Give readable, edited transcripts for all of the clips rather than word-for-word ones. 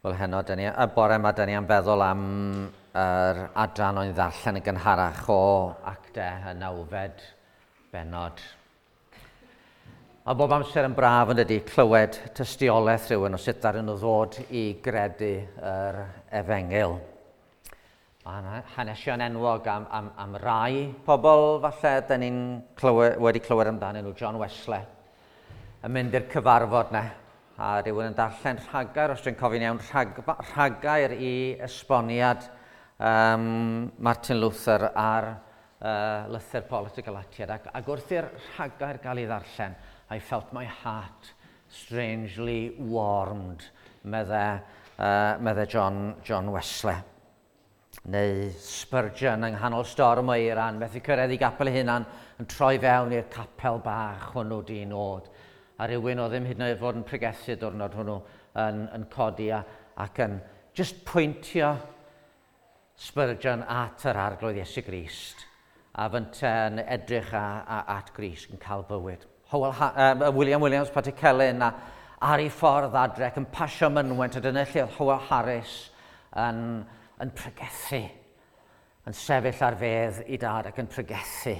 Wel heno, y bore yma, dyn ni am feddwl am yr adran o'n ddarllen y gynharach o actau y nawfed benod. A bob amser yn braf yn ydy clywed tystiolaeth rhywun o sut ddaru nhw ddod i gredu yr Efengil. Mae'n hanesion enwog am rai pobl falle dyn ni'n wedi clywed amdanyn nhw, John Wesley, yn mynd i'r cyfarfod na. A rhywun yn darllen rhagair, os dwi'n cofio'n iawn, rhagair i esboniad Martin Luther ar lythyr Political Atiad. Ac wrth i'r rhagair gael ei ddarllen, I felt my heart strangely warmed, medde John Wesley. Neu Spurgeon yng nghanol storm o eiran, methu cyrraedd i gapel ei hunan yn troi fewn i'r capel bach hwnnw di nod. A rhywun o ddim hyd yn oed fod yn pregethu diwrnod hwnnw yn codi ac yn just pwyntio Spurgeon at yr arglwydd Iesu Grist a fynta'n edrych at Grist yn cael bywyd. William Williams Patricelyn a ar ei ffordd adrec yn pasio mynwent a dyna lle oedd Howell Harris yn pregethu, yn sefyll ar fedd i dad ac yn pregethu.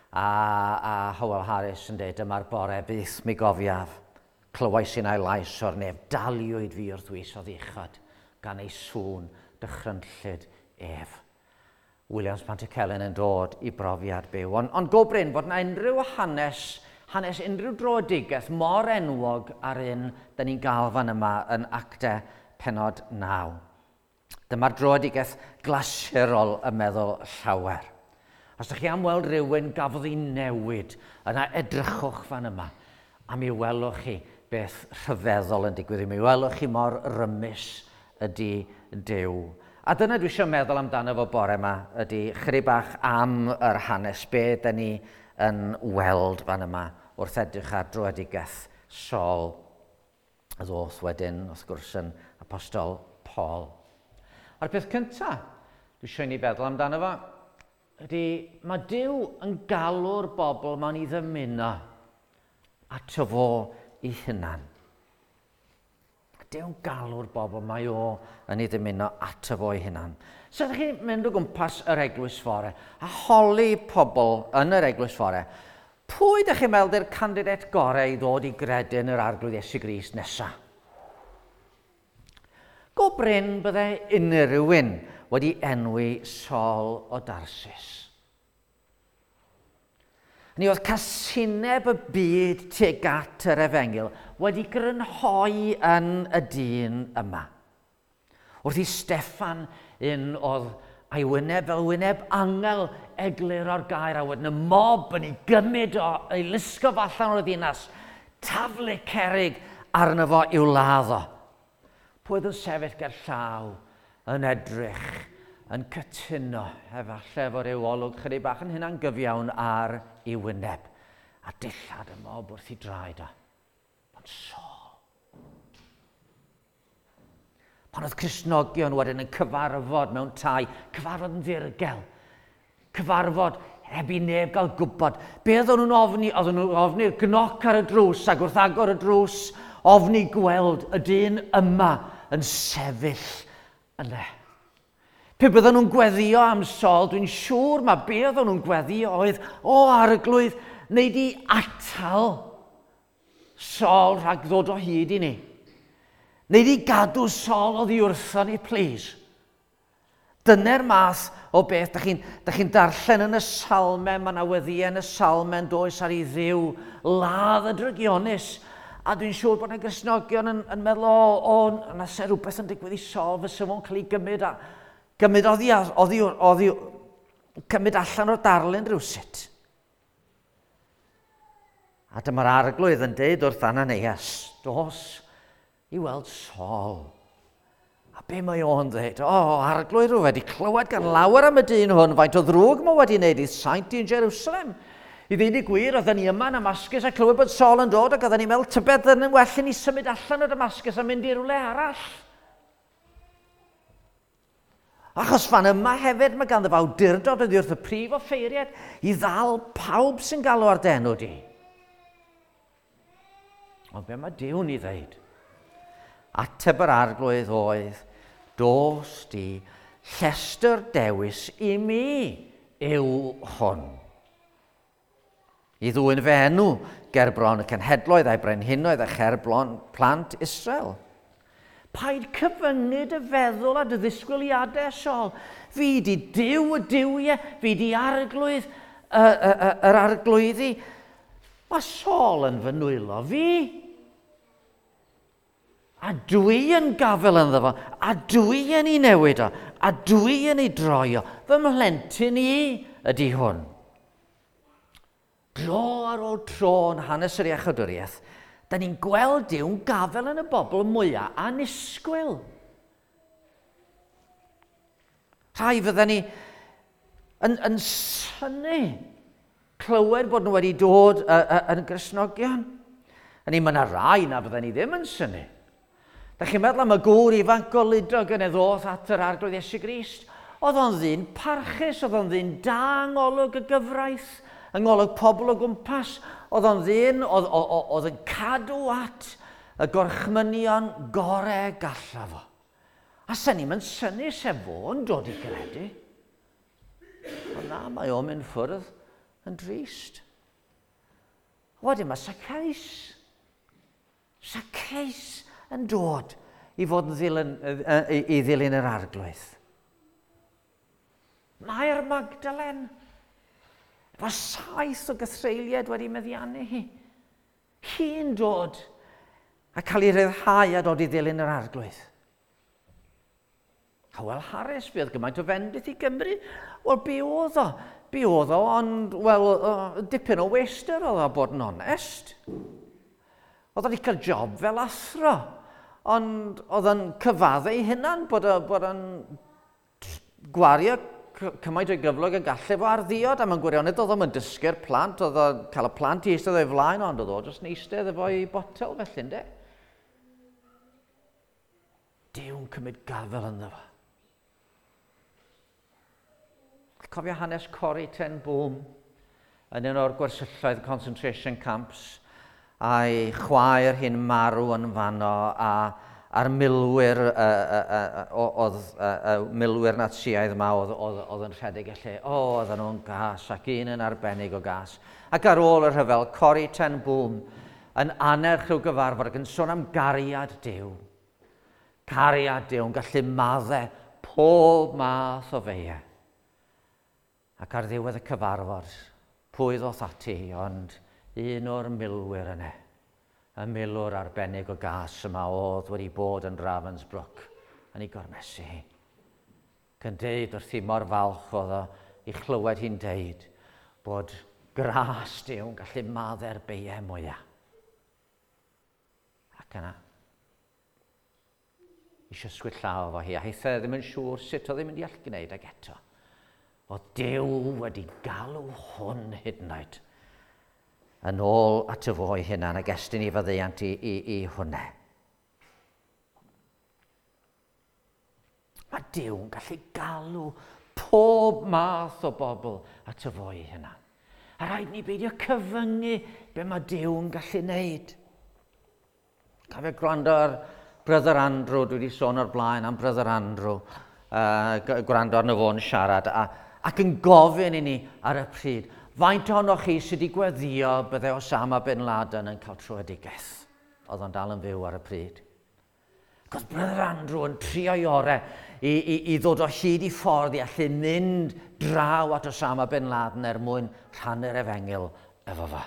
A Howell Harris yn dweud, dyma'r bore byth mi gofiaf, clywais i'n a'i lais o'r nef, daliwyd fi wrth wys o ddichod, gan ei sŵn dychrynllid ef. Williams Patricelyn yn dod i brofiad byw. Ond go bryn bod yna unrhyw hanes unrhyw droedigaeth mor enwog ar un dyn ni'n gael fan yma yn actau penod 9. Dyma'r droedigaeth glasurol y meddwl llawer. Os ydych chi am weld rhywun gafodd ei newid, yna edrychwch fan yma, a mi welwch chi beth rhyfeddol yn digwydd. Mi welwch chi mor rymus ydy Duw. A dyna dwi eisiau meddwl amdano fo bore yma, ydy chydig bach am yr hanes, be dyn ni yn weld fan yma wrth edrych ar droedigaeth Saul. A ddoth wedyn, wrth gwrs, yn apostol Paul. A'r peth cyntaf, dwi eisiau ni feddwl amdano fo, ydy, mae Duw yn galw'r bobl ma'n i ddymuno ato fo ei hunan. Dew'n galw'r bobl mae o yn ei ddymuno ato fo ei hunan. So ydych chi'n mynd o gwmpas yr eglwys fore a holi pobl yn yr eglwys fore, pwy ydych chi'n meddwl yw'r candidat gorau i ddod i gredu yn yr arglwydd Iesu Grist nesaf? Go bryn byddai unrhywun wedi enwi Saul o Darsus. Ni oedd casineb y byd tuag at yr Efengil wedi grynhoi yn y dyn yma. Wrth i Steffan un oedd a'i wyneb fel wyneb angel eglur o'r gair a wedyn y mob yn ei gymryd o'i lusgof allan o'r ddinas, taflu cerig arno fo i'w ladd o. Pwy oedd yn sefyll ger llaw yn edrych, yn cytuno, efallai fod ryw olwg chydig bach yn hynna'n gyfiawn ar ei wyneb, a dillad y mob wrth i draed o. Ond Saul. Pan oedd Cristnogion wedyn yn cyfarfod mewn tai, cyfarfod yn ddirgel, cyfarfod heb i neb gael gwybod, be oedden nhw'n ofni? Oedden nhw'n ofni'r gnoc ar y drws, ac wrth agor y drws, ofni gweld y dyn yma yn sefyll yna. Pe bydden nhw'n gweddio am Saul, dwi'n siŵr mae be oedden nhw'n gweddio oedd o arglwydd wneud i atal Saul rhag ddod o hyd i ni. Wneud i gadw Saul oddi wrthon ni, please. Dyna'r math o beth, da chi'n darllen yn y salmau, mae yna weddiau yn y salmau does ar ei ddiw, ladd y drygionus. A dwi'n siŵr bod yna Gristnogion yn meddwl, yna se rhywbeth yn digwydd i Saul, fysa fo'n cael ei gymryd allan o'r darlun rywsut. A dyma'r arglwydd yn deud wrth Ananias, dos i weld Saul. A be mae o'n dweud? Arglwydd rhyw wedi clywed gan lawer am y dyn hwn, faint o ddrwg mae wedi wneud i saint i'n Jerusalem. I ddyn i gwir, oedden ni yma yn Damascus a clywed bod Saul yn dod ac oedden ni'n meddwl tybed yn well i ni symud allan o Damascus a mynd i rywle arall. Achos fan yma hefyd mae ganddo fo awdurdod oddi wrth y prif offeiriad i ddal pawb sy'n galw ar denw di. Ond be mae Duw'n i ddeud? Ateb yr arglwydd oedd, dos di, llestr dewis i mi yw hwn. I ddwyn fe enw ger bron y cenhedloedd a'i brenhinoedd a cher bron plant Israel. Paid cyfyngyd y feddwl a dy ddisgwyliadau, Saul. Fi di diw y diwiau, fi di arglwydd yr arglwyddi. Mae Saul yn fy nwylo fi. A dwi yn gafel ynddo fo, a dwi yn ei newid o, a dwi yn ei droi o. Fy mhlentyn i ydy hwn. Dro ar ôl tro yn hanes yr iechydwriaeth, da ni'n gweld Duw'n gafel yn y bobl mwyaf anisgwyl. Rhai fydden ni yn syni clywed bod nhw wedi dod yn Gristnogion. Mae yna rai na fydden ni ddim yn syni. Da chi'n meddwl am y gŵr ifanc goludog yn ddoth at yr arglwydd Iesu Grist? Oedd o'n ddyn parchus, oedd o'n ddyn da ngolwg y gyfraith, yng ngolwg pobl o gwmpas. Oedd o'n ddyn oedd yn cadw at y gorchmynion gorau galla fo. A sy'n ni'n syni sef fo yn dod i gredu. Ond na, mae o'n mynd ffwrdd yn drist. Wedyn mae Saceis yn dod i fod i ddilyn yr arglwydd. Mae'r Magdalen, efo 7 o gythreiliad wedi meddiannu hi. Hi'n dod a cael ei ryddhau a dod i ddilyn yr arglwydd. Hywel Harris, bydd gymaint o fendith i Gymru. Wel, be oedd o? Be oedd o, ond, wel, dipyn o wester oedd o bod yn onest. Oedd o wedi cael job fel athro, ond oedd yn cyfaddu ei hunan bod yn gwario cymaint o'i gyflog y gallu fo ar ddiod, a mae'n gwirionedd oedd o'n dysgu'r plant, oedd o'n cael y plant i eistedd o'i flaen, ond oedd o jyst yn eistedd efo'i botel felly, ynddo? Duw'n cymryd gafel ynddo fo. Cofio hanes Corrie ten Boom yn un o'r gwersylloedd concentration camps, a'i chwaer hi'n marw yn fanno, a'r milwyr milwyr Natsiaidd yma oedd yn rhedeg y lle. Oedden nhw'n gas ac un yn arbennig o gas. Ac ar ôl y rhyfel, Corrie ten Boom yn anerch rhyw gyfarfod ac yn sôn am gariad Duw. Cariad Duw yn gallu maddau pob math o feia. Ac ar ddiwedd y cyfarfod, pwy ddoth ati, ond un o'r milwyr yna, y milwr arbennig o gas yma oedd wedi bod yn Ravensbrück yn ei gormesu hi. Yn deud wrth hi mor falch oedd o i chlywed hi'n deud bod gras Duw'n gallu maddau'r beiau mwyaf. Ac yna, eisiau sgwyllaw efo hi, a heitha ddim yn siŵr sut oedd hi'n mynd i all gwneud ag eto. O Duw wedi galw hwn hyd yn oed yn ôl at y fo ei hunan ac estyn i faddeuant i hwnna. Mae Duw'n gallu galw pob math o bobl at y fo ei hunan. A rhaid ni beidio cyfyngu be mae Duw'n gallu wneud. Cofio gwrando ar Brother Andrew, dwi wedi sôn o'r blaen am Brother Andrew, gwrando arno fo'n siarad, ac yn gofyn i ni ar y pryd, faint ohonoch chi sydd wedi gweddio bydde Osama bin Laden yn cael trwedigaeth? Oedd o'n dal yn fyw ar y pryd. Oedd Brother Andrew yn trio i orau i ddod o hyd i ffordd i allu mynd draw at Osama bin Laden mwyn rhannu'r efengil efo fo.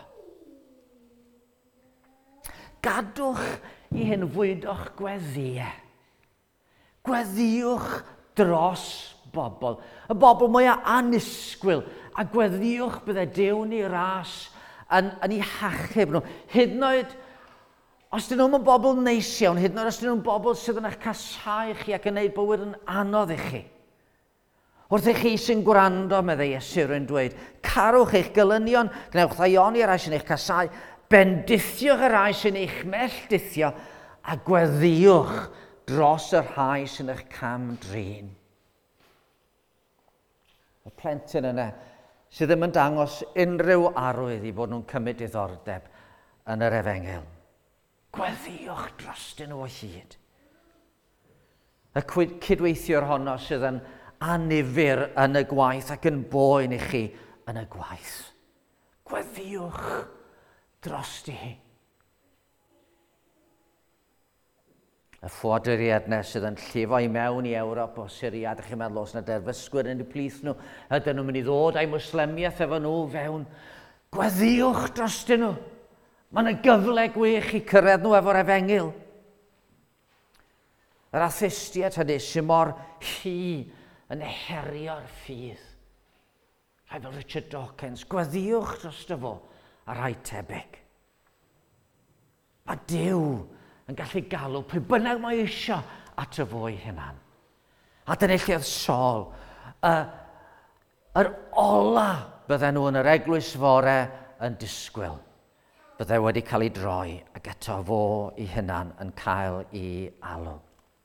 Gadwch i hyn fwydo'ch gweddiau. Gweddiwch dros bobl. Y bobl mwyaf anisgwyl. A gweddiwch bydde Duw'n ei ras yn ei hachub nhw. Hyd yn oed, os dyn nhw'n bobl neis iawn, hyd yn oed os dyn nhw'n bobl sydd yn eich casau chi ac yn gwneud bywyd yn anodd i chi. Wrth i chi sy'n gwrando, meddai Iesu yn dweud, carwch eich gylynion, gnewch ddaioni ar rai sy'n eich casau, bendithiwch y rai sy'n eich melltithio, a gweddiwch dros y rhai sy'n eich cam drin. Y plentyn yna sydd ddim yn dangos unrhyw arwydd i bod nhw'n cymryd diddordeb yn yr efengil. Gweddiwch drostyn nhw o hyd. Y cydweithiwr honno sydd yn anifyr yn y gwaith ac yn boen i chi yn y gwaith. Gweddiwch drosti. Y ffoduriad sydd yn llifo i mewn i Ewrop o Syria, ydych chi'n meddwl os na derfysgwyr yn eu plith nhw, ydyn nhw'n mynd i ddod â'i mwslemiaeth efo nhw fewn. Gweddiwch drosti nhw. Mae yna gyfle gwych i cyrraedd nhw efo'r efengyl. Yr athistiaid hynny sy'n mor hi yn herio'r ffydd. Rhaid fel Richard Dawkins, gweddiwch drosto fo a rhai tebyg. Mae Duw yn gallu galw pwy bynnag mae eisiau at y fo ei hunan. A dyna lle oedd Saul, yr ola bydden nhw yn yr eglwys fore yn disgwyl. Bydde wedi cael ei droi ac eto fo ei hunan yn cael ei alw.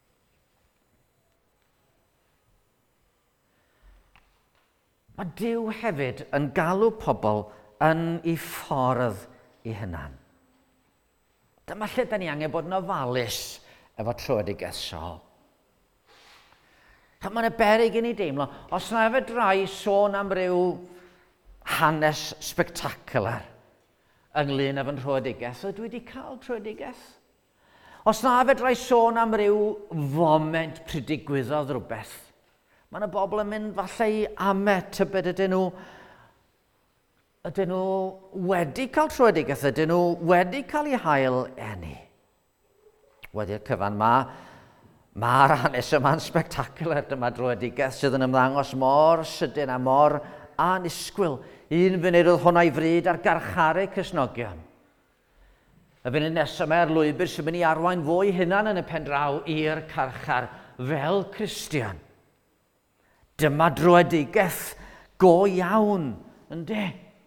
Mae Duw hefyd yn galw pobl yn ei ffordd ei hunan. Dyma lle da ni angen bod yn ofalus efo troedigaeth Saul. Mae'n beryg i ni deimlo, os na efo rai sôn am ryw hanes spectacular ynglyn efo'n troedigaeth, dwi wedi cael troedigaeth. Os na efo rai sôn am ryw foment pridigwyddodd rhywbeth, mae yna bobl yn mynd falle i amet tybed ydyn nhw wedi cael troedigaeth, ydyn nhw wedi cael eu hael eni. Wedi'r cyfan mae'r hanes yma'n spectacular, dyma troedigaeth sydd yn ymddangos mor sydyn a mor anisgwyl. Un funud oedd hwnna i fryd ar garcharu Cristnogion. Y funud nesaf mae'r lwybr sy'n mynd i arwain fo ei hunan yn y pen draw i'r carchar fel Cristion. Dyma droedigaeth go iawn, ynddi?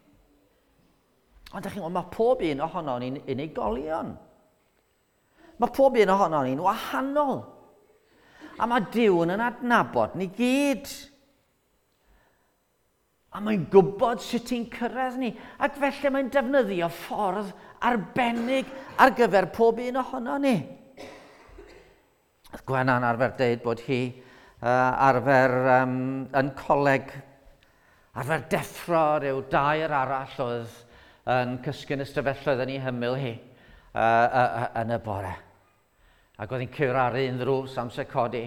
Ond mae pob un ohono ni'n unigolion. Mae pob un ohono ni'n wahanol. A mae Duw yn adnabod ni gyd. A mae'n gwybod sut ti'n cyrraedd ni. Ac felly mae'n defnyddio ffordd arbennig ar gyfer pob un ohono ni. Gwenna'n arfer deud bod hi arfer yn coleg, arfer deffro ryw dair arall oedd yn cysgu'n ystafelloedd yn ei hymyl hi yn y bore. Ac oedd hi'n cyfraru un ddrws amser codi.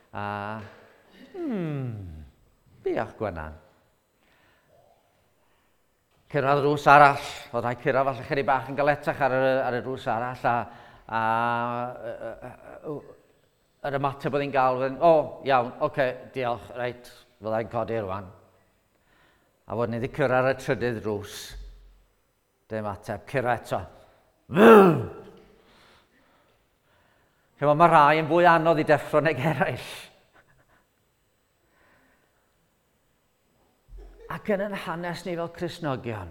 Diolch Gwennan. Cyrraedd ddrws arall, oedd rhaid cyrraedd falle chydig bach yn galetach ar y drws arall, a yr ymateb oedd hi'n gael, iawn, diolch, reit, fyddai'n codi rwan. A fod ni wedi cyrraedd y trydydd drws. Dim ateb, cyrraedd eto. Mae rhai yn fwy anodd i deffro nag eraill. Ac yn hanes ni fel Cristnogion,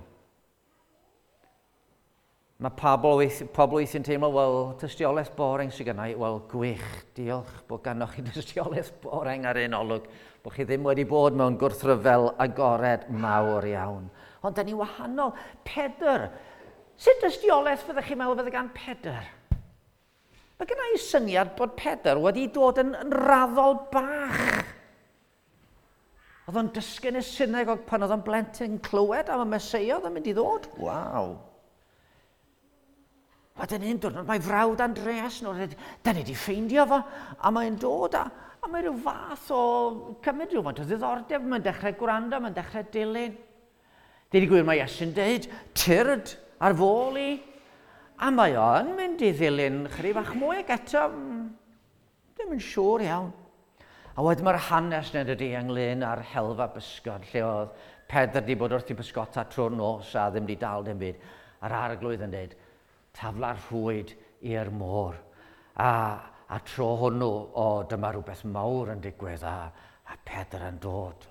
mae pobl weithio'n teimlo, wel, tystiolaeth boring sydd gennau, wel, gwych, diolch bod gannoch chi tystiolaeth boring ar un olwg, bod chi ddim wedi bod mewn gwrthryfel agored mawr iawn. Ond da ni wahanol. Pedr. Sut tystiolaeth fyddech chi'n meddwl fyddai gan Pedr? Mae gen i syniad bod Pedr wedi dod yn raddol bach. Oedd o'n dysgu'n y synagog pan oedd o'n blentyn clywed am y Meseia oedd yn mynd i ddod. Waw. Wedyn un diwrnod, mae frawd Andreas nhw, da ni wedi ffeindio fo, a mae'n dod a mae rhyw fath o cymryd rhywfaint o ddiddordeb, mae'n dechrau gwrando, mae'n dechrau dilyn. Dyn ni gwir mae Iesu'n deud, tyrd ar fôl i, a mae o'n mynd i ddilyn chydig bach mwy ac eto, ddim yn siŵr iawn. A wedyn mae'r hanes nid ydy ynglyn â'r helfa bysgod, lle oedd Pedr wedi bod wrth i bysgota trwy'r nos a ddim wedi dal dim byd. A'r arglwydd yn dweud, tafla'r rhwyd i'r môr. A tro hwnnw, dyma rhywbeth mawr yn digwydd, a Pedr yn dod.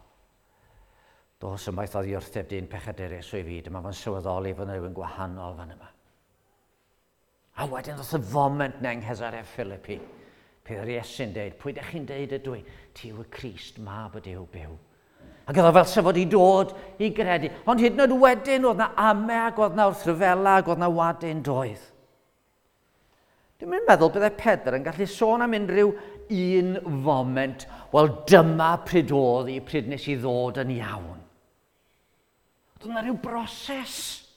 Dos ymaith oedd i wrtheb dyn pechadurus o'i fyd, yma fo'n sylweddoli fod yna rhywun gwahanol fan yma. A wedyn ddoth y foment neng Hesaref Philippi. Pedr Iesu'n deud, pwy ydych chi'n deud ydw i? Ti yw y Crist, mab y Duw byw. Ac oedd o fel sef fod i dod i gredu. Ond hyd yn oed wedyn, oedd na ame ac oedd na wrthryfela ac oedd na wadyn doedd. Dwi'n meddwl byddai Pedr yn gallu sôn am unrhyw un foment, wel dyma pryd oedd i, pryd nes i ddod yn iawn. Oedd yna rhyw broses.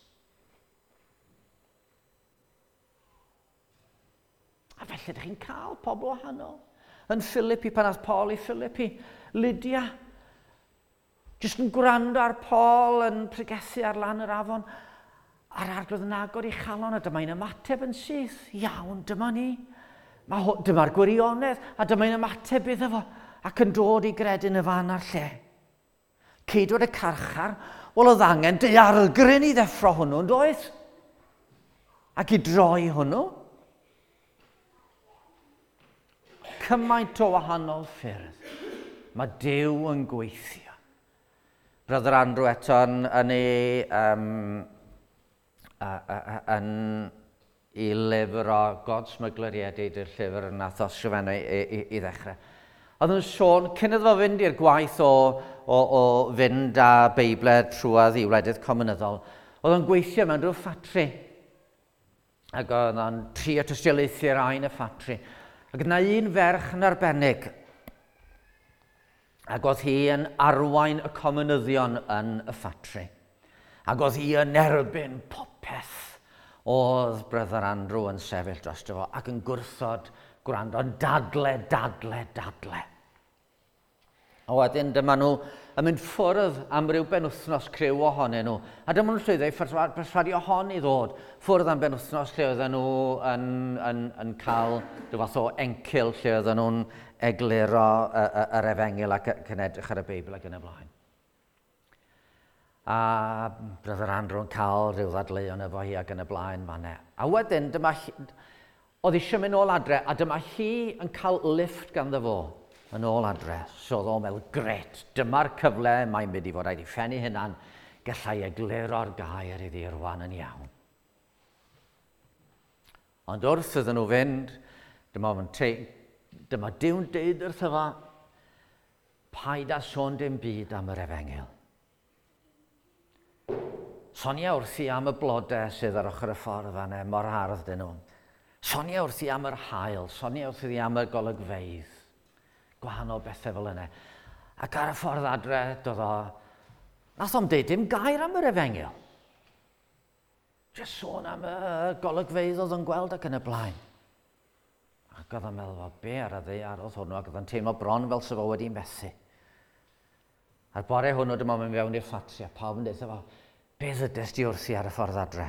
A felly ydych chi'n cael pobl wahanol. Yn Philippi, pan ath Paul i Philippi, Lydia, jyst yn gwrando ar Paul yn pregethu ar lan yr afon, a'r arglwydd yn agor i chalon, a dyma'n ymateb yn syth. Iawn, dyma ni. Dyma'r gwirionedd, a dyma'n ymateb iddo fo, ac yn dod i gredyn y fan ar lle. Ceidwad y carchar, wel oedd angen daeargryn i ddeffro hwnnw, yn doedd? Ac i droi hwnnw. Cymaint o wahanol ffyrdd. Mae Duw yn gweithio. Brother Andrew eto yn ei lyfr o Godsmygleriaid, i'r llyfr yn nath osgrifennu i ddechrau. Oedd yn sôn, cyn iddo fo fynd i'r gwaith o fynd â Beiblau trwad i wledydd comunyddol, oedd yn gweithio mewn rhyw ffatri. Ac oedd yn trio tystiolaethu'r ain y ffatri. Ac yna un ferch yn arbennig. Ac oedd hi yn arwain y comunyddion yn y ffatri. Ac oedd hi yn erbyn popeth oedd Brother Andrew yn sefyll drosto fo ac yn gwrthod gwrando'n dadle. A wedyn dyma nhw yn mynd ffwrdd am ryw benwthnos criw ohonyn nhw. A dyma nhw'n llwyddo i perswadio hon i ddod ffwrdd am benwthnos lle oedden nhw yn cael rhyw fath o encil lle oedden nhw'n egluro yr Efengil ac yn edrych ar y Beibl ac yn y blaen. A Brother Andrew yn cael rhyw ddadleuon efo hi ac yn y blaen fanna. A wedyn, oedd eisiau mynd ôl adre, a dyma hi yn cael lift ganddo fo yn ôl adre. So oedd o'n meddwl, gret, dyma'r cyfle mae'n mynd i fod rhaid i ffennu hynna'n gallai egluro'r gair iddi rwan yn iawn. Ond wrth iddyn nhw fynd, dyma Duw'n deud wrtho fo, paid â sôn dim byd am yr Efengil. Sonia wrthi am y blodau sydd ar ochr y ffordd fanna, mor hardd dyn nhw. Sonia wrthi am yr haul, sonia wrthi am y golygfeydd. Gwahanol bethau fel yna. Ac ar y ffordd adre, nath o'm deud dim gair am yr Efengil. Just sôn am y golygfeydd oedd yn gweld ac yn y blaen. Ac oedd o'n meddwl, be ar y ddeiar oedd hwnnw, ac oedd o'n teimlo bron fel sef o wedi methu. A'r bore hwnnw dyma mynd fewn i'r ffatri, a pawb yn deud efo, beth ydys di wrthi ar y ffordd adre?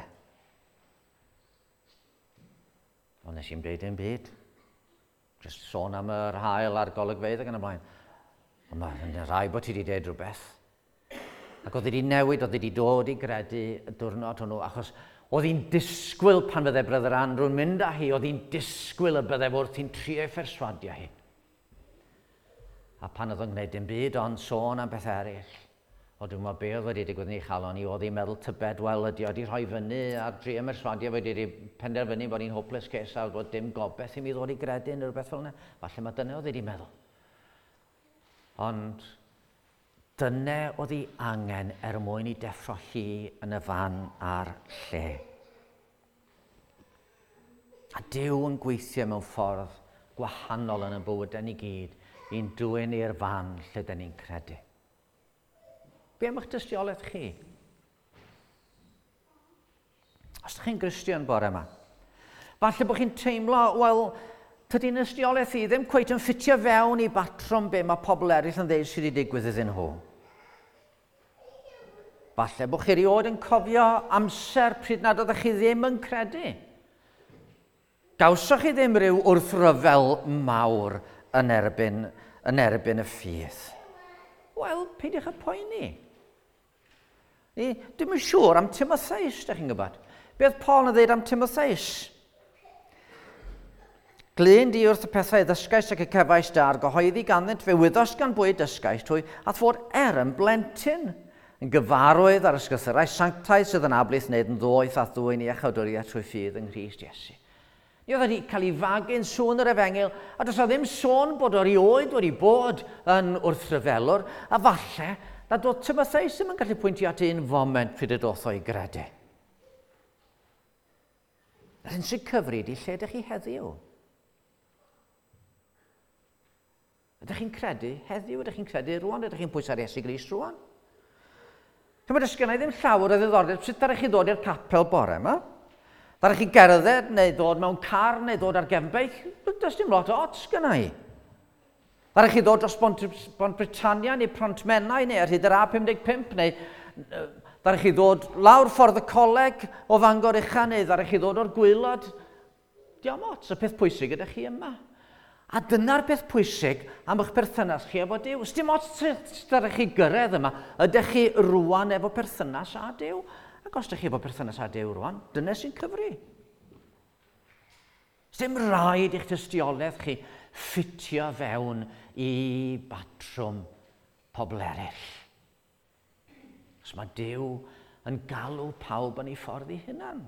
Ond nes i'n deud dim byd. Just sôn am yr hael a'r golygfeydd ac yn y blaen. Ond mae'n rhai bod ti wedi deud rhywbeth. Ac oedd wedi newid, oedd wedi dod i gredu y diwrnod hwnnw, achos oedd hi'n disgwyl pan fydde Brother Andrew'n mynd â hi, oedd hi'n disgwyl y bydde wrth hi'n trio pherswadio hi. A pan oedd o'n gwneud dim byd, ond sôn am beth eraill. O dwi'n meddwl be oedd wedi digwydd yn ei chalon i, oedd hi'n meddwl tybed, wel ydi, oedd hi'n rhoi fyny a drio pherswadio fe wedi penderfynu bod hi'n hopeless case a bod dim gobeith i mi ddod i gredu neu rhywbeth fel yna. Falle mae dyna oedd wedi meddwl. Ond dyna oedd hi angen mwyn i deffro hi yn y fan a'r lle. A Duw yn gweithio mewn ffordd gwahanol yn y bywydau ni gyd i'n dwyn i'r fan lle dyn ni'n credu. Be am eich dystiolaeth chi? Os ydych chi'n Gristion bore yma, falle bod chi'n teimlo, wel, tydi'n ystiolaeth i ddim cweit yn ffitio fewn i batrwm be mae pobl eraill yn dweud sydd wedi digwydd iddyn nhw. Falle bod chi erioed yn cofio amser pryd nad oeddech chi ddim yn credu. Gawsoch chi ddim rhyw wrthryfel mawr yn erbyn y ffydd. Wel, peidiwch y poeni. Dwi'n yn siŵr am Timotheus, da chi'n gwybod. Beth Paul yn dweud am Timotheus? Glyn di wrth y pethau ddysgais ac y cefais dar, gyhoeddi ganddynt fe wyddos gan bwyd dysgais trwy a fod yn blentyn, yn gyfarwydd ar ysgythyrau sanctaidd sydd yn ablith wneud yn ddoeth a ddwy'n i echawdwriaeth trwy ffydd yng Nghrist Iesu. Ni oedd wedi cael ei fagu'n sŵn yr Efengil, a does ddim sôn bod o'r erioed wedi bod yn wrthryfelwr, a falle na doedd Timotheus ddim yn gallu pwyntio at un foment pryd y doth o'i gredu. Yr hyn sy'n cyfri di lle ydych chi heddiw. Ydych chi'n credu heddiw, ydych chi'n credu rwan, ydych chi'n pwys ar Iesu Grist rwan? Cymryd ysgynna i ddim llawer o ddiddordeb, sut ddech chi ddod i'r capel bore yma? Ddech chi gerdded, neu ddod mewn car, neu ddod ar gefnbeic? Does dim lot o ots gynna i. Ddech chi ddod dros Bont Britannia, neu Prontmennau, neu ar hyd yr A55, neu ddech chi ddod lawr ffordd y coleg o Fangor Uchan, neu ddech chi ddod o'r Gwaelod? Diom ots, y peth pwysig ydych chi yma. A dyna'r peth pwysig am eich perthynas chi efo Duw. Ys dim ots ydych chi gyrraedd yma, ydych chi rwan efo perthynas â Duw? Ac os ydych chi efo perthynas â Duw rwan, dyna sy'n cyfri. Ys dim rhaid i'ch tystiolaeth chi ffitio fewn i batrwm pobl eraill. Os mae Duw yn galw pawb yn ei ffordd ei hunan.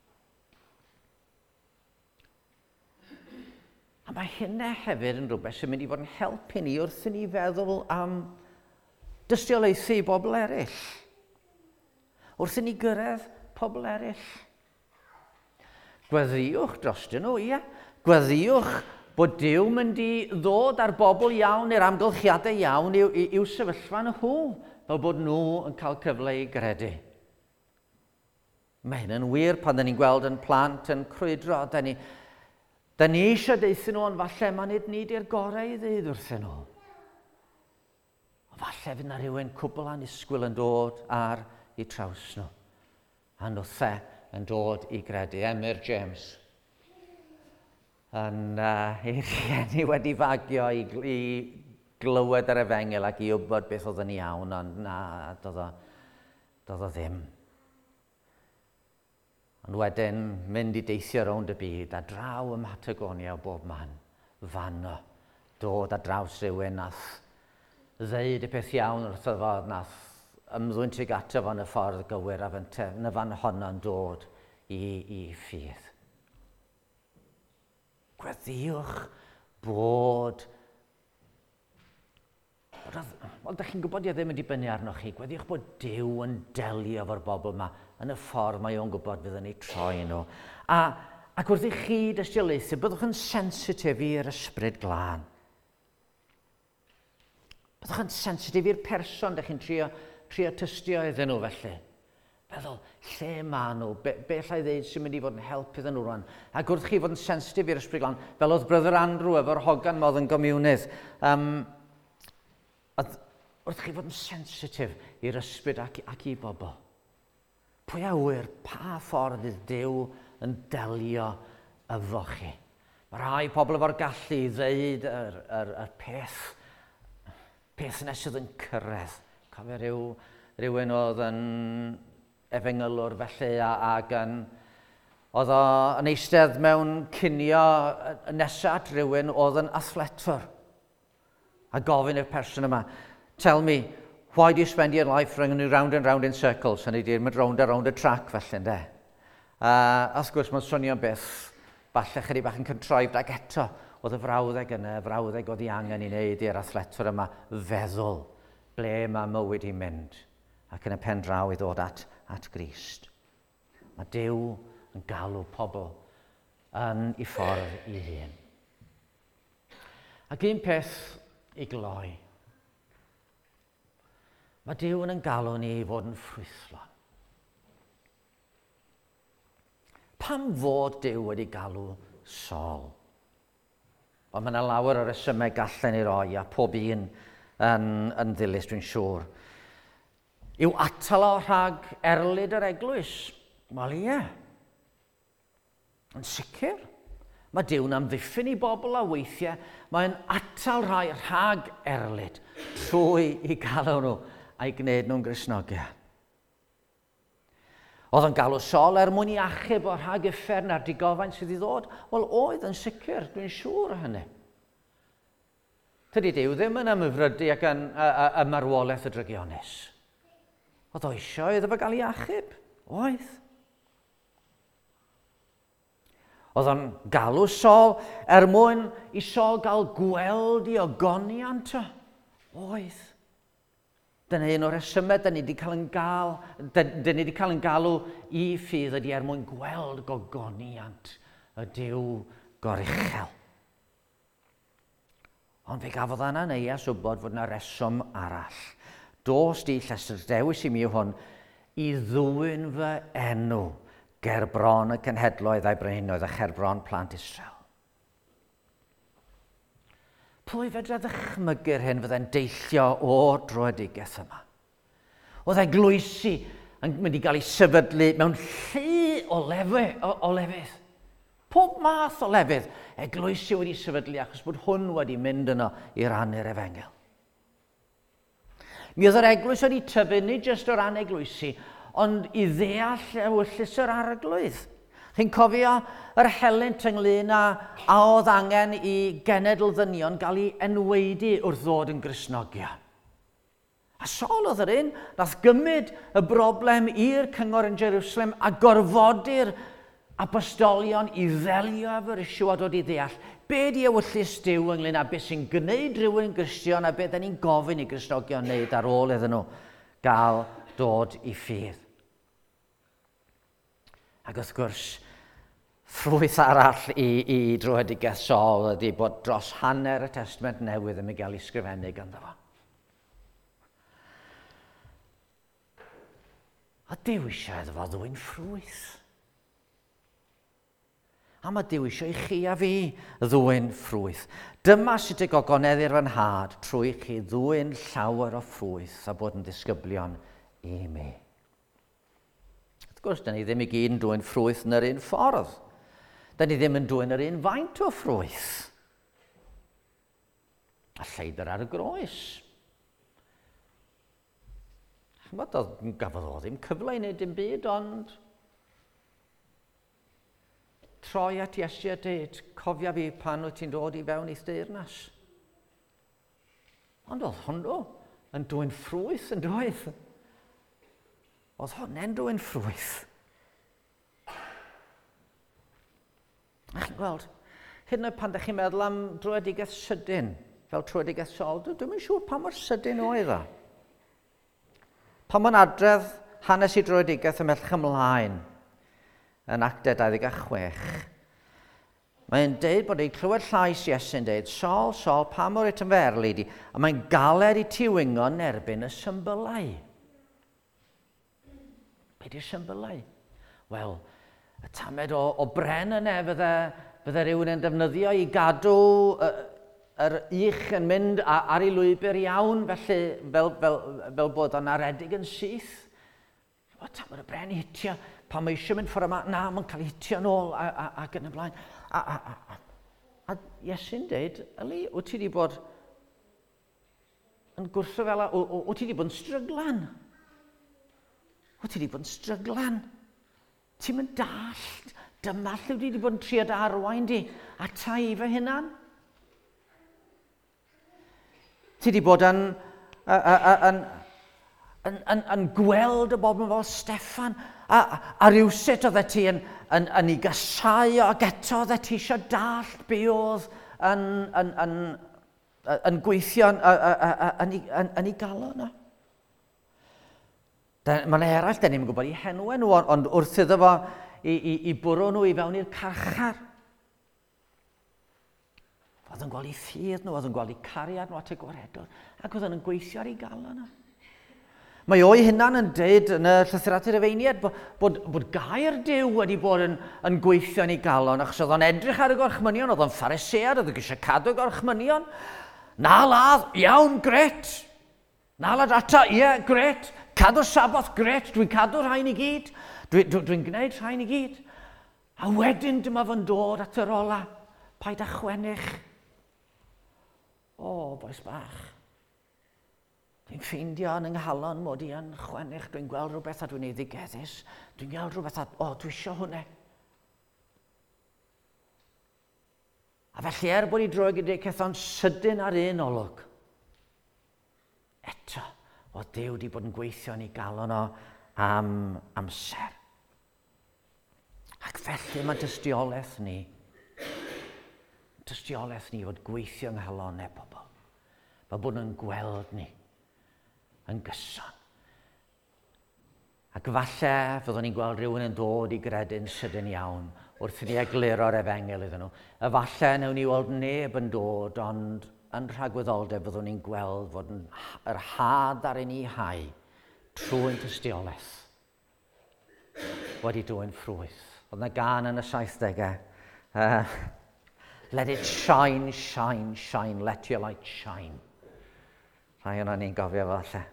A mae hynna hefyd yn rhywbeth sy'n mynd i fod yn helpu ni wrth i ni feddwl am dystiolaethu bobl eraill. Wrth i ni gyrraedd pobl eraill. Gweddiwch drostyn nhw, ie. Gweddiwch bod Duw mynd i ddod ar bobl iawn i'r amgylchiadau iawn i'w sefyllfa nhw, fel bod nhw yn cael cyfle i gredu. Mae hyn yn wir pan da ni'n gweld yn plant yn crwydro. Da ni eisiau deithio nhw, ond falle mae nid i'r gorau i ddeud wrthyn nhw. Falle fydd yna rhywun cwbl annisgwyl yn dod ar eu traws nhw. A nhwthe yn dod i gredu. Emyr James yn ei rhieni wedi fagio i glywed ar efengil ac i wybod beth oedd yn iawn, ond na, doedd o ddim. Ond wedyn mynd i deithio rownd y byd a draw ym Matagonia o bob man, fanno, dod a draws rhywun nath ddeud y peth iawn wrtho fo, nath ymddwyn tuag ato fo yn y ffordd gywir a na fan honno'n dod i ffydd. Gweddiwch bod Wel, ydych chi'n gwybod i ddim yn dibynnu arnoch chi. Gweddiwch bod Duw yn delio efo'r bobl yma yn y ffordd mae o'n gwybod fydd yn ei troi nhw. Ac wrth i chi dystiolaethu, byddwch yn sensitif i'r ysbryd glân. Byddwch yn sensitif i'r person ydych chi'n trio tystio iddyn nhw felly. Feddwl, lle maen nhw, be allai ddeud sy'n mynd i fod yn help iddyn nhw rwan. Ac wrth chi fod yn sensitif i'r ysbryd glân, fel oedd Brother Andrew efo'r hogan modd yn gomiwnydd, wrth chi fod yn sensitif i'r ysbryd ac i bobl. Pwy a wyr, pa ffordd fydd Duw yn delio efo chi. Mae rhai pobl efo'r gallu ddeud yr peth nesydd yn cyrraedd. Cofio rhywun oedd yn efengylwr felly ac oedd yn eistedd mewn cinio nesaf at rhywun oedd yn athletwr. A gofyn i'r person yma, tell me, why do you spend your life running round and round in circles? And he'd mynd round a round y trac felly, ynde. Wrth gwrs, mae'n swnio beth, falle chydig bach yn contrived, ac eto, oedd y frawddeg yna, y frawddeg oedd i angen i wneud i'r athletwr yma feddwl ble mae mywyd i'n mynd, ac yn y pen draw i ddod at Grist. Mae Duw yn galw pobl yn ei ffordd i hun. Ac un peth i gloi. Mae Duw yn galw ni i fod yn ffrwythlon. Pam fod Duw wedi galw Saul? Ond mae yna lawer o resymau gallen ni roi, a pob un yn ddilys dwi'n siŵr. Yw atal o rhag erlyd yr eglwys? Wel ie. Yn sicr. Mae Duw'n amddiffyn i bobl a weithiau, mae'n atal rhai rhag erlyd trwy i galw nhw a'i gwneud nhw'n Gristnogion. Oedd yn galw Saul mwyn i achub o rhag uffern a'r digofain sydd i ddod? Wel, oedd yn sicr, dwi'n siŵr o hynny. Tydi Duw ddim yn ymhyfrydu ac yn marwolaeth y drygionus. Oedd o eisiau iddo fe gael ei achub? Oedd. Oedd o'n galw Saul mwyn i Saul gael gweld i ogoniant o? Oedd. Dyna un o'r resymau dyn ni wedi cael yn galw i ffydd ydy mwyn gweld gogoniant y Duw goruchel. Ond fe gafodd Ananias wybod fod yna reswm arall. Dos di llysyr dewis i mi hwn i ddwyn fy enw ger bron y cenhedloedd a'i brenhinoedd a cherbron plant Israel. Pwy fedra ddychmygu'r hyn fydde'n deillio o'r droedigaeth yma? Oedd eglwysi yn mynd i gael ei sefydlu mewn lle o lefydd. Pob math o lefydd eglwysi wedi sefydlu achos bod hwn wedi mynd yno i rannu'r efengel. Mi oedd yr eglwys wedi tyfu nid jyst o ran eglwysi, ond i ddeall ewyllus yr arglwydd. Chi'n cofio yr helynt ynglyn a oedd angen i genedl ddynion gael ei enweidi wrth ddod yn Gristnogion. A Saul oedd yr un, nath gymryd y broblem i'r cyngor yn Jerusalem a gorfodi'r apostolion i ddelio efo'r isiw a dod i ddeall be di ewyllus Duw ynglyn â beth sy'n gwneud rhywun Gristion a beth ni'n gofyn i Gristnogion wneud ar ôl iddyn nhw gael dod i ffydd. Ac wrth gwrs, ffrwyth arall i droedigaeth Saul ydy bod dros hanner y Testament Newydd yn cael ei sgrifennu ganddo fo. A Duw eisiau iddo fo ddwyn ffrwyth. A mae Duw eisiau i chi a fi ddwyn ffrwyth. Dyma sut y gogoneddir fy nhad trwy chi ddwyn llawer o ffrwyth a bod yn ddisgyblion i mi. Wrth gwrs, da ni ddim i gyd yn dwyn ffrwyth yn yr un ffordd. Da ni ddim yn dwyn yr un faint o ffrwyth. A lleidr ar y groes. Gafodd o ddim cyfle i wneud dim byd, ond troi at Iesu a dweud, cofia fi pan wyt ti'n dod i fewn i deyrnas. Ond oedd hwnnw yn dwyn ffrwyth yn doedd. Oedd hwnna'n dwyn ffrwyth. A chi'n gweld, hyd yn oed pan ydych chi'n meddwl am droedigaeth sydyn, fel troedigaeth Saul, dwi'n siŵr pa mor sydyn oedd o. Pan mae'n adredd hanes i droedigaeth ymhell ymlaen yn Actau 26, mae'n deud bod ei clywed llais Iesu'n deud, Saul, Saul, pa mor et yn ferli di? A mae'n galed i ti wingo'n erbyn y symbylau. Be di'r symbylau? Wel, y tamed o bren yna fydde rhywun yn defnyddio i gadw yr ich yn mynd ar ei lwybr iawn, felly fel bod o'n aredig yn syth. O, tamed y bren i hitio, pan mae eisiau mynd ffordd yma, na, mae'n cael ei hitio nôl ac yn y blaen. A Iesu'n deud, Eli, wyt ti wedi bod yn gwrtho fel, wyt ti wedi bod yn stryglan? Wyt ti wedi bod yn stryglan? Ti'n mynd dallt, dyma lle wedi bod yn trio dy arwain di, a ta i fy hunan? Ti wedi bod yn gweld y bobl fel Steffan, a rhywsut oedd ti yn ei gasau ac eto oedd ti eisiau dallt be oedd yn gweithio yn ei galw yna. Mae'n eraill, da ni'n gwybod eu henwau nhw, ond wrth iddo fo i bwrw nhw i fewn i'r carchar. Oedd yn gweld eu ffydd nhw, oedd yn gweld eu cariad nhw at y gwaredwr, ac oedd yn gweithio ar ei galw yna. Mae o'i hunan yn deud yn y llythyr at yr Efeiniad bod gair Duw wedi bod yn gweithio yn ei galon, achos oedd o'n edrych ar y gorchmynion, oedd o'n pharisead, oedd o'n eisiau cadw y gorchmynion. Na ladd, iawn, gret. Na ladd ata, ie, gret. Cadw'r saboth, gret. Dwi'n cadw rhain i gyd. Dwi'n gwneud rhain i gyd. A wedyn dyma fo'n dod at yr ola. Paid â chwennych. O, boes bach. Dwi'n ffeindio yn ynghalon mod i yn chwennych, dwi'n gweld rhywbeth a dwi'n ei ddigeddus, dwi'n gweld rhywbeth a, dwi isio hwnna. A felly bod i droi gyda'i cethon sydyn ar un olwg. Eto, o Duw wedi bod yn gweithio yn ei galon o am amser. Ac felly mae dystiolaeth ni fod gweithio yng nghalonau pobl. Mae bod nhw'n gweld ni. yn gyson. Ac falle fyddwn ni'n gweld rhywun yn dod i gredu'n sydyn iawn wrth i ni egluro'r efengil iddyn nhw. Falle newn ni weld neb yn dod, ond yn rhagwyddoldeb byddwn ni'n gweld fod yr had ar un i hau trwy'n tystiolaeth wedi dwy'n ffrwyth. Oedd yna gan yn y 70au. Let it shine, shine, shine, let your light shine. Rhai yna ni'n gofio falle.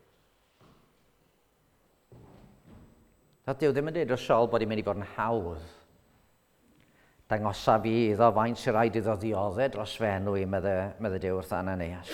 Dyw ddim yn dweud o Siol bod hi'n mynd i fod yn hawdd. Dangosa fi iddo faint sy'n rhaid iddo ddioddau dros fenw i medde Duw wrth Ananias.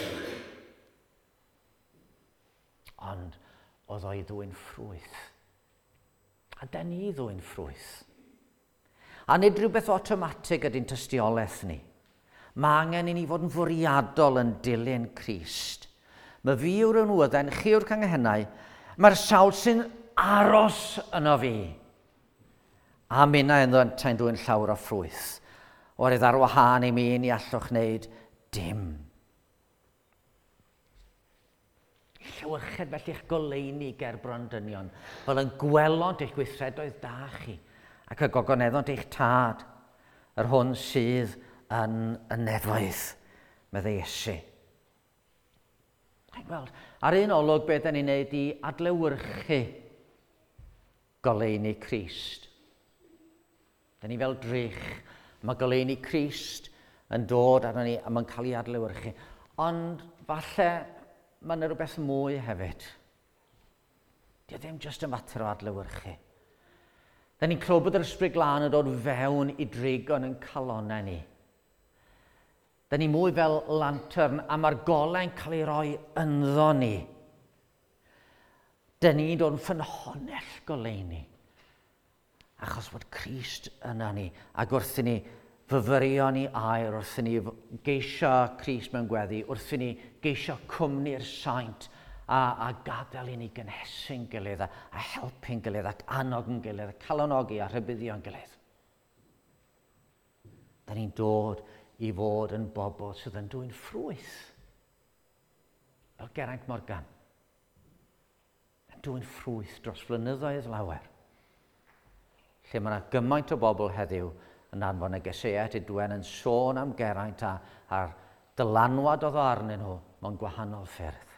Ond oedd o'i ddwy'n ffrwyth. A da ni ddwy'n ffrwyth. A nid rhywbeth automatig ydy'n tystiolaeth ni. Mae angen i ni fod yn fwriadol yn dilyn Crist. Mae fi yw'r ynwydden, chi yw'r canghennau, mae'r sawl sy'n aros yno fi. A minna yn ta'n dwi'n llawer o ffrwyth. Oherwydd ar wahân i mi ni allwch wneud dim. Llewyrched felly eich goleuni ger brondynion, fel yn gwelont eich gweithredoedd da chi, ac y gogoneddont eich tad, yr hwn sydd yn y nefoedd, medde Iesu. Wel, ar un olwg beth da ni'n neud i adlewyrchu goleuni Crist. Da ni fel drych, mae goleuni Crist yn dod arno ni a mae'n cael ei adlewyrchu. Ond falle mae yna rhywbeth mwy hefyd. Di ddim jyst yn fater o adlewyrchu. Da ni'n clywed bod yr Ysbryd Glân yn dod fewn i drigon yn calonnau ni. Da ni mwy fel lantern a mae'r golau'n cael ei roi ynddo ni. Da ni'n dod yn ffynhonnell goleuni. Achos bod Crist yna ni. Ac wrth i ni fyfyrio ni air, wrth i ni geisio Crist mewn gweddi, wrth i ni geisio cwmni'r saint a gadael i ni gynhesu'n gilydd a helpu'n gilydd ac annog yn gilydd, a calonogi a rhybuddio'n gilydd. Da ni'n dod i fod yn bobl sydd yn dwy'n ffrwyth. Fel Geraint Morgan. Dwi'n ffrwyth dros flynyddoedd lawer. Lle mae yna gymaint o bobl heddiw yn anfon negeseuau Dwyn yn sôn am Geraint a'r dylanwad oedd arnyn nhw mewn gwahanol ffyrdd.